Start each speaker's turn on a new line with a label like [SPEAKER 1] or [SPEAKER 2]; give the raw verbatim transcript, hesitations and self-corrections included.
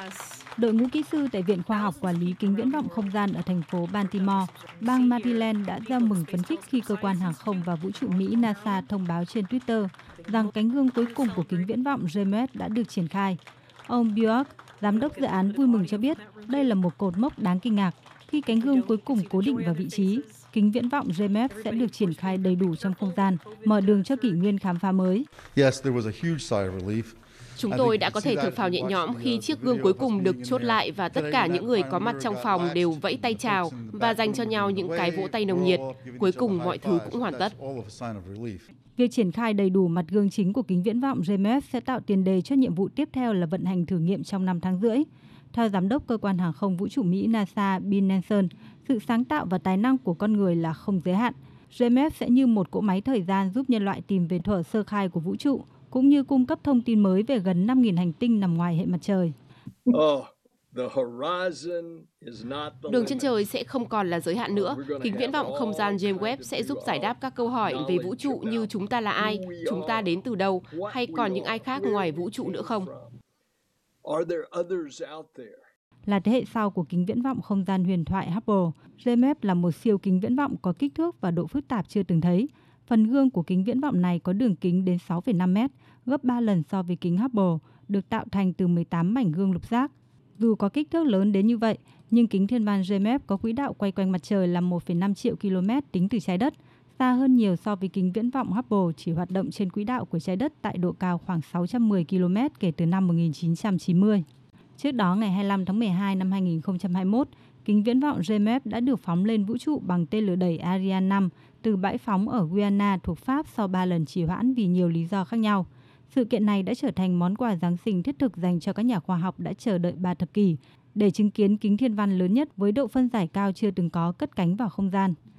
[SPEAKER 1] Đội ngũ kỹ sư tại Viện Khoa học Quản lý Kính viễn vọng không gian ở thành phố Baltimore, bang Maryland đã reo mừng phấn khích khi cơ quan hàng không và vũ trụ Mỹ NASA thông báo trên Twitter rằng cánh gương cuối cùng của kính viễn vọng James đã được triển khai. Ông Bjork, giám đốc dự án, vui mừng cho biết đây là một cột mốc đáng kinh ngạc. Khi cánh gương cuối cùng cố định vào vị trí, kính viễn vọng James sẽ được triển khai đầy đủ trong không gian, mở đường cho kỷ nguyên khám phá mới.
[SPEAKER 2] Chúng tôi đã có thể thở phào nhẹ nhõm khi chiếc gương cuối cùng được chốt lại và tất cả những người có mặt trong phòng đều vẫy tay chào và dành cho nhau những cái vỗ tay nồng nhiệt. Cuối cùng mọi thứ cũng hoàn tất.
[SPEAKER 1] Việc triển khai đầy đủ mặt gương chính của kính viễn vọng James sẽ tạo tiền đề cho nhiệm vụ tiếp theo là vận hành thử nghiệm trong năm tháng rưỡi. Theo giám đốc cơ quan hàng không vũ trụ Mỹ NASA Bill Nelson, sự sáng tạo và tài năng của con người là không giới hạn. James sẽ như một cỗ máy thời gian giúp nhân loại tìm về thuở sơ khai của vũ trụ, cũng như cung cấp thông tin mới về gần năm nghìn hành tinh nằm ngoài hệ mặt trời.
[SPEAKER 2] Đường chân trời sẽ không còn là giới hạn nữa. Kính viễn vọng không gian James Webb sẽ giúp giải đáp các câu hỏi về vũ trụ như chúng ta là ai, chúng ta đến từ đâu, hay còn những ai khác ngoài vũ trụ nữa không?
[SPEAKER 1] Là thế hệ sau của kính viễn vọng không gian huyền thoại Hubble, James Webb là một siêu kính viễn vọng có kích thước và độ phức tạp chưa từng thấy. Phần gương của kính viễn vọng này có đường kính đến sáu phẩy năm mét, gấp ba lần so với kính Hubble, được tạo thành từ mười tám mảnh gương lục giác. Dù có kích thước lớn đến như vậy, nhưng kính thiên văn James Webb có quỹ đạo quay quanh mặt trời là một phẩy năm triệu ki lô mét tính từ trái đất, xa hơn nhiều so với kính viễn vọng Hubble chỉ hoạt động trên quỹ đạo của trái đất tại độ cao khoảng sáu trăm mười ki lô mét kể từ năm một nghìn chín trăm chín mươi. Trước đó, ngày hai mươi lăm tháng mười hai năm hai nghìn không trăm hai mươi mốt, kính viễn vọng James Webb đã được phóng lên vũ trụ bằng tên lửa đẩy Ariane năm từ bãi phóng ở Guyana thuộc Pháp sau ba lần trì hoãn vì nhiều lý do khác nhau. Sự kiện này đã trở thành món quà Giáng sinh thiết thực dành cho các nhà khoa học đã chờ đợi ba thập kỷ để chứng kiến kính thiên văn lớn nhất với độ phân giải cao chưa từng có cất cánh vào không gian.